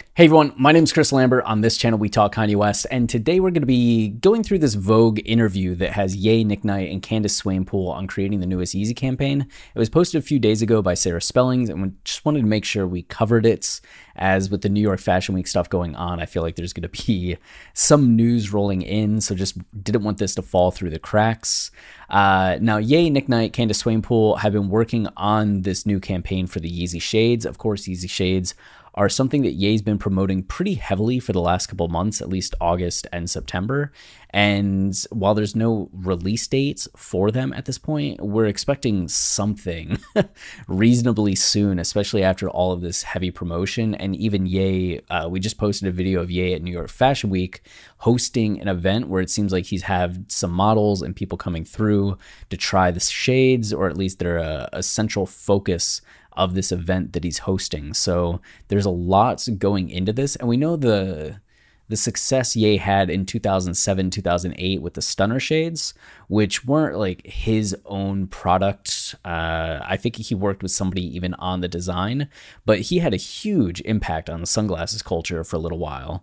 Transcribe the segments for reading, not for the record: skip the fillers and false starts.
Hey everyone, my name is Chris Lambert. On this channel, we talk Kanye West, and today we're going to be going through this Vogue interview that has Ye, Nick Knight, and Candace Swanepoel on creating the newest Yeezy campaign. It was posted a few days ago by Sarah Spellings, and we just wanted to make sure we covered it. As with the New York Fashion Week stuff going on, I feel like there's going to be some news rolling in, so just didn't want this to fall through the cracks. Now, Ye, Nick Knight, Candace Swanepoel have been working on this new campaign for the Yeezy Shades. Of course, Yeezy Shades are something that Ye's been promoting pretty heavily for the last couple months, at least August and September. And while there's no release dates for them at this point, we're expecting something reasonably soon, especially after all of this heavy promotion. And even Ye, we just posted a video of Ye at New York Fashion Week hosting an event where it seems like he's had some models and people coming through to try the shades, or at least they're a central focus of this event that he's hosting. So there's a lot going into this, and we know the success Ye had in 2007, 2008 with the Stunner shades, which weren't like his own product. I think he worked with somebody even on the design, but he had a huge impact on the sunglasses culture for a little while.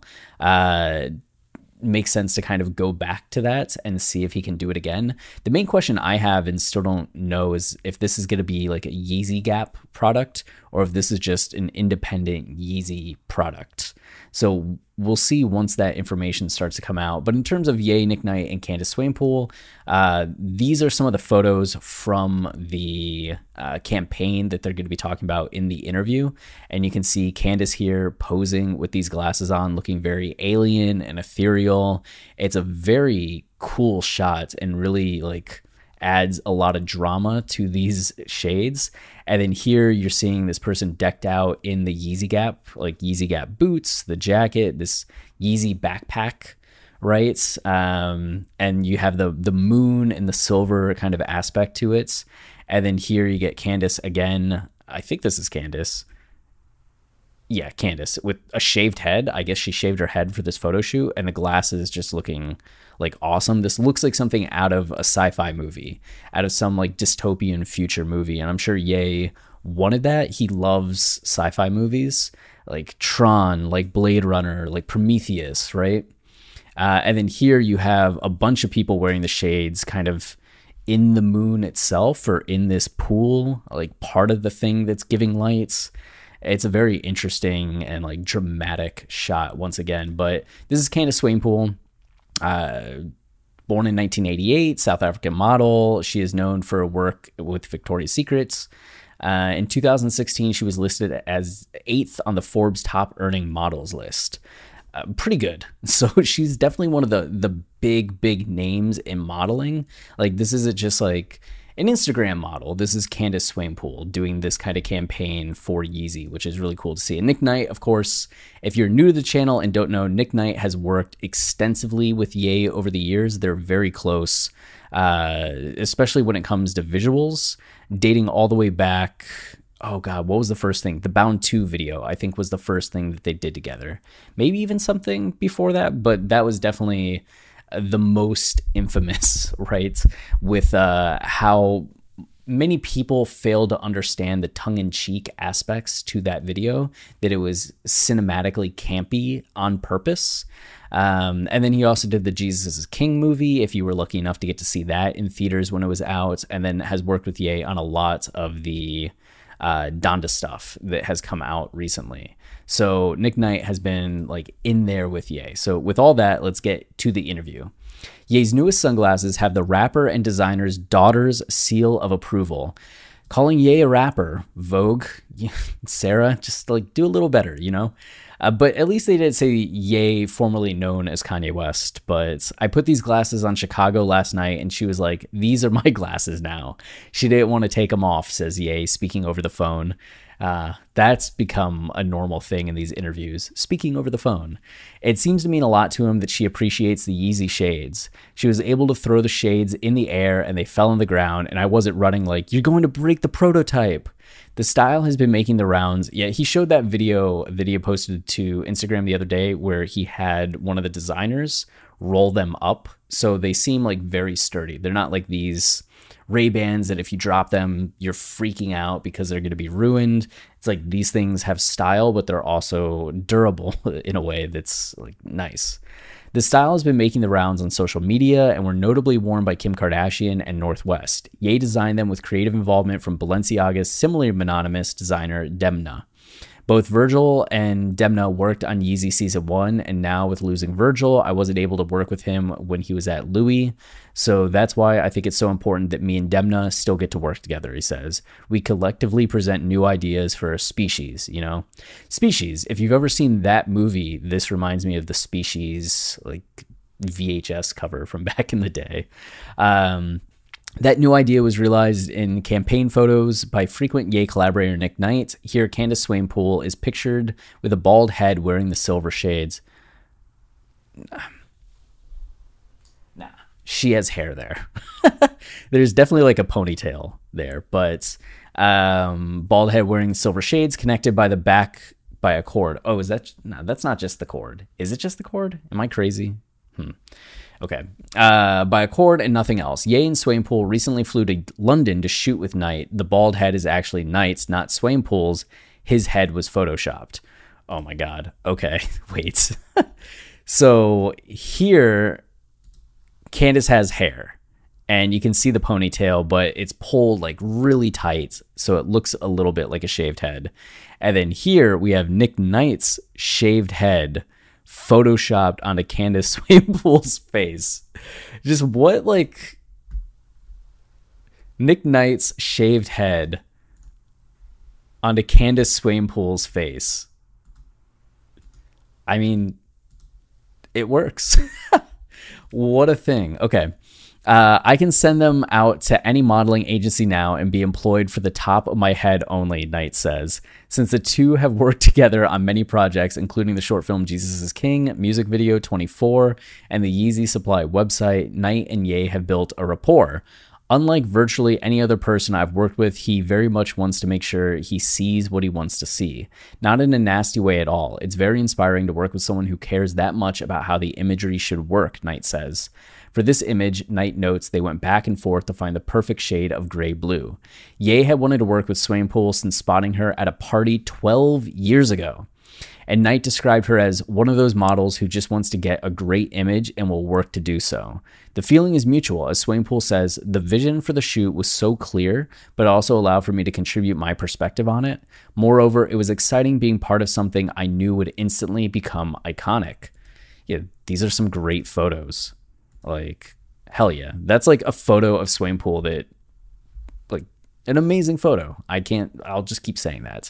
Makes sense to kind of go back to that and see if he can do it again. The main question I have and still don't know is if this is going to be like a Yeezy Gap product or if this is just an independent Yeezy product. So we'll see once that information starts to come out. But in terms of Ye, Nick Knight, and Candace Swanepoel, these are some of the photos from the campaign that they're going to be talking about in the interview. And you can see Candace here posing with these glasses on, looking very alien and ethereal. It's a very cool shot and really like adds a lot of drama to these shades. And then here you're seeing this person decked out in the Yeezy Gap, like Yeezy Gap boots, the jacket, this Yeezy backpack, right? And you have the moon and the silver kind of aspect to it. And then here you get Candace again. I think this is Candace. Yeah, Candace with a shaved head. I guess she shaved her head for this photo shoot, and the glasses just looking like awesome. This looks like something out of a sci-fi movie, out of some like dystopian future movie. And I'm sure Ye wanted that. He loves sci-fi movies like Tron, like Blade Runner, like Prometheus, right? And then here you have a bunch of people wearing the shades kind of in the moon itself or in this pool, like part of the thing that's giving lights. It's a very interesting and like dramatic shot once again. But this is Candace Swanepoel, born in 1988, South African model. She is known for work with Victoria's Secrets. In 2016, she was listed as 8th on the Forbes top earning models list. Pretty good. So she's definitely one of the big names in modeling. Like this isn't just like an Instagram model. This is Candace Swanepoel doing this kind of campaign for Yeezy, which is really cool to see. And Nick Knight, of course, if you're new to the channel and don't know, Nick Knight has worked extensively with Ye over the years. They're very close, especially when it comes to visuals, dating all the way back. Oh God, what was the first thing? The Bound 2 video, I think, was the first thing that they did together. Maybe even something before that, but that was definitely the most infamous, right? With how many people failed to understand the tongue-in-cheek aspects to that video, that it was cinematically campy on purpose. And then he also did the Jesus is King movie, if you were lucky enough to get to see that in theaters when it was out, and then has worked with Ye on a lot of the Donda stuff that has come out recently. So Nick Knight has been like in there with Ye. So with all that, let's get to the interview. Ye's newest sunglasses have the rapper and designer's daughter's seal of approval. Calling Ye a rapper, Vogue, Sarah, just like do a little better, you know? But at least they did say Ye, formerly known as Kanye West. But I put these glasses on Chicago last night, and she was like, these are my glasses now. She didn't want to take them off, says Ye, speaking over the phone. That's become a normal thing in these interviews, speaking over the phone. It seems to mean a lot to him that she appreciates the Yeezy shades. She was able to throw the shades in the air, and they fell on the ground, and I wasn't running like, you're going to break the prototype. The style has been making the rounds. Yeah, he showed that video that he posted to Instagram the other day where he had one of the designers roll them up. So they seem like very sturdy. They're not like these Ray-Bans that if you drop them, you're freaking out because they're going to be ruined. It's like these things have style, but they're also durable in a way that's like nice. The style has been making the rounds on social media and were notably worn by Kim Kardashian and North West. Ye designed them with creative involvement from Balenciaga's similarly mononymous designer Demna. Both Virgil and Demna worked on Yeezy Season 1, and now with losing Virgil, I wasn't able to work with him when he was at Louis. So that's why I think it's so important that me and Demna still get to work together, he says. We collectively present new ideas for Species, you know? Species, if you've ever seen that movie, this reminds me of the Species, like, VHS cover from back in the day. That new idea was realized in campaign photos by frequent Ye collaborator Nick Knight. Here, Candace Swanepoel is pictured with a bald head wearing the silver shades. Nah, she has hair there. There's definitely like a ponytail there, but bald head wearing silver shades connected by the back by a cord. Oh, is that? No, that's not just the cord. Is it just the cord? Am I crazy? Okay. By a cord and nothing else. Ye and Swanepoel recently flew to London to shoot with Knight. The bald head is actually Knight's, not Swanepoel's. His head was photoshopped. Oh my God. Okay. Wait. So here, Candace has hair. And you can see the ponytail, but it's pulled like really tight. So it looks a little bit like a shaved head. And then here we have Nick Knight's shaved head photoshopped onto Candace Swanepoel's face. Just what, like, Nick Knight's shaved head onto Candace Swanepoel's face. I mean, it works. What a thing. Okay. I can send them out to any modeling agency now and be employed for the top of my head only, Knight says. Since the two have worked together on many projects, including the short film Jesus is King, music video 24, and the Yeezy Supply website, Knight and Ye have built a rapport. Unlike virtually any other person I've worked with, he very much wants to make sure he sees what he wants to see. Not in a nasty way at all. It's very inspiring to work with someone who cares that much about how the imagery should work, Knight says. For this image, Knight notes they went back and forth to find the perfect shade of gray-blue. Ye had wanted to work with Swanepoel since spotting her at a party 12 years ago. And Knight described her as one of those models who just wants to get a great image and will work to do so. The feeling is mutual, as Swanepoel says, the vision for the shoot was so clear, but also allowed for me to contribute my perspective on it. Moreover, it was exciting being part of something I knew would instantly become iconic. Yeah, these are some great photos. Like, hell yeah. That's like a photo of Swanepoel that, like, an amazing photo. I'll just keep saying that.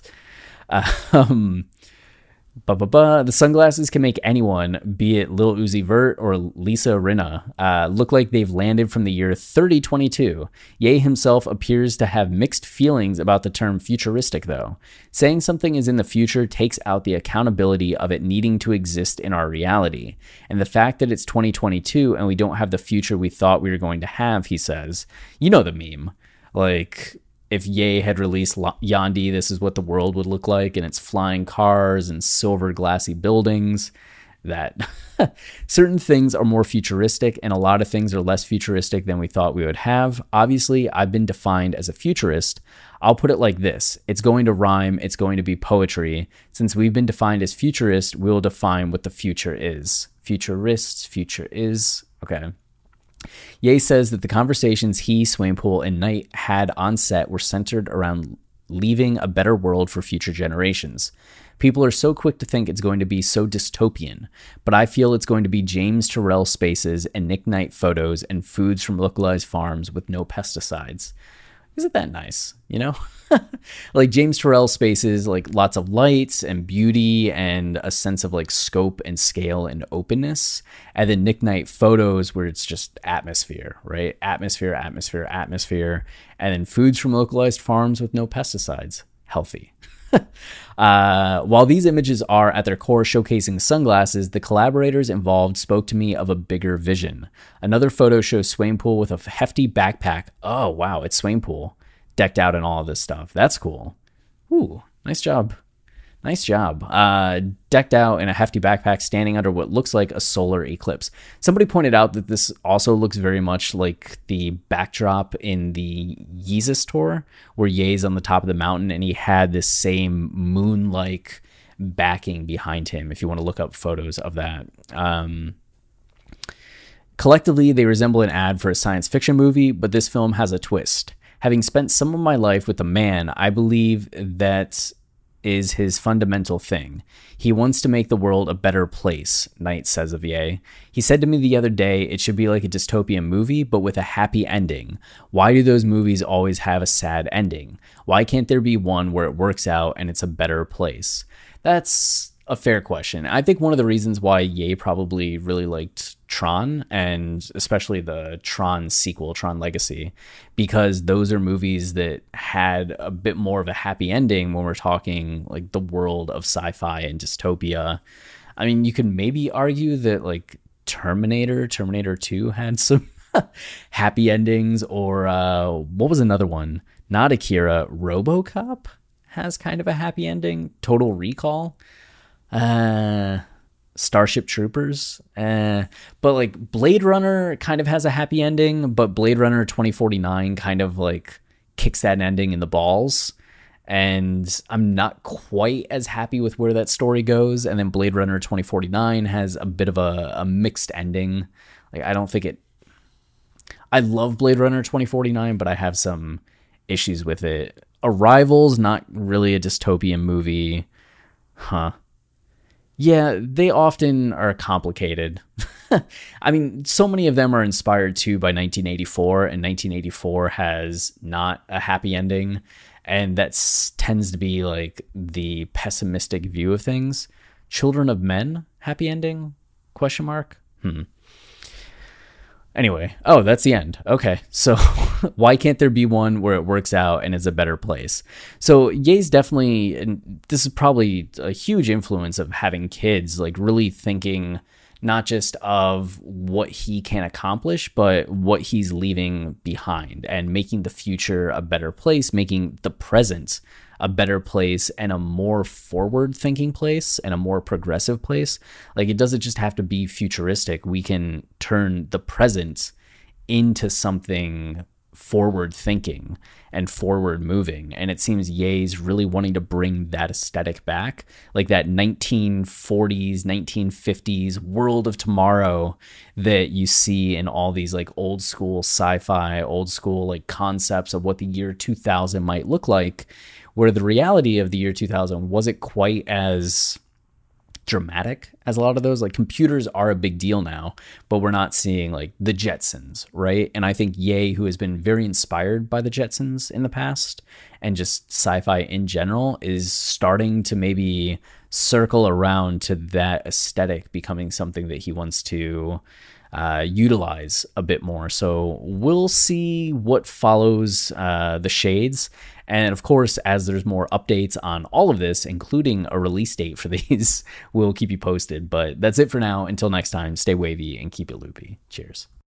The sunglasses can make anyone, be it Lil Uzi Vert or Lisa Rinna, look like they've landed from the year 3022. Ye himself appears to have mixed feelings about the term futuristic, though. Saying something is in the future takes out the accountability of it needing to exist in our reality. And the fact that it's 2022 and we don't have the future we thought we were going to have, he says. You know the meme. Like, if Ye had released Yandhi, this is what the world would look like, and it's flying cars and silver glassy buildings. That certain things are more futuristic and a lot of things are less futuristic than we thought we would have. Obviously, I've been defined as a futurist. I'll put it like this. It's going to rhyme. It's going to be poetry. Since we've been defined as futurist, we'll define what the future is. Futurists, future is. Okay. Ye says that the conversations he, Swanepoel, and Knight had on set were centered around leaving a better world for future generations. People are so quick to think it's going to be so dystopian, but I feel it's going to be James Turrell spaces and Nick Knight photos and foods from localized farms with no pesticides. Isn't that nice, you know? Like James Turrell spaces, like lots of lights and beauty and a sense of like scope and scale and openness. And then Nick Knight photos where it's just atmosphere, right? Atmosphere, atmosphere, atmosphere. And then foods from localized farms with no pesticides. Healthy. While these images are at their core showcasing sunglasses, the collaborators involved spoke to me of a bigger vision. Another photo shows Swanepoel with a hefty backpack. Oh, wow, it's Swanepoel decked out in all of this stuff. That's cool. Ooh, nice job. Nice job. Decked out in a hefty backpack, standing under what looks like a solar eclipse. Somebody pointed out that this also looks very much like the backdrop in the Yeezus tour, where Ye's on the top of the mountain and he had this same moon-like backing behind him, if you want to look up photos of that. Collectively, they resemble an ad for a science fiction movie, but this film has a twist. Having spent some of my life with a man, I believe that is his fundamental thing. He wants to make the world a better place, Knight says of Ye. He said to me the other day, it should be like a dystopian movie, but with a happy ending. Why do those movies always have a sad ending? Why can't there be one where it works out and it's a better place? That's a fair question. I think one of the reasons why Ye probably really liked Tron, and especially the Tron sequel, Tron Legacy, because those are movies that had a bit more of a happy ending when we're talking like the world of sci-fi and dystopia. I mean, you could maybe argue that like Terminator 2 had some happy endings, or what was another one? Not Akira, RoboCop has kind of a happy ending. Total Recall. Starship Troopers, but like Blade Runner kind of has a happy ending, but Blade Runner 2049 kind of like kicks that ending in the balls, and I'm not quite as happy with where that story goes. And then Blade Runner 2049 has a bit of a mixed ending. Like, I don't think it, I love Blade Runner 2049, but I have some issues with it. Arrival's not really a dystopian movie. Yeah, they often are complicated. I mean, so many of them are inspired too by 1984, and 1984 has not a happy ending, and that tends to be like the pessimistic view of things. Children of Men, happy ending? Question mark? Anyway, oh, that's the end. Okay, so why can't there be one where it works out and is a better place? So Ye's definitely, and this is probably a huge influence of having kids, like really thinking not just of what he can accomplish, but what he's leaving behind, and making the future a better place, making the present a better place and a more forward thinking place and a more progressive place. Like, it doesn't just have to be futuristic. We can turn the present into something forward thinking and forward moving. And it seems Ye's really wanting to bring that aesthetic back, like that 1940s, 1950s world of tomorrow that you see in all these like old school sci-fi, old school like concepts of what the year 2000 might look like, where the reality of the year 2000 wasn't quite as dramatic as a lot of those. Like, computers are a big deal now, but we're not seeing like the Jetsons, right? And I think Ye, who has been very inspired by the Jetsons in the past and just sci-fi in general, is starting to maybe circle around to that aesthetic becoming something that he wants to utilize a bit more. So we'll see what follows the shades. And of course, as there's more updates on all of this, including a release date for these, we'll keep you posted. But that's it for now. Until next time, stay wavy and keep it loopy. Cheers.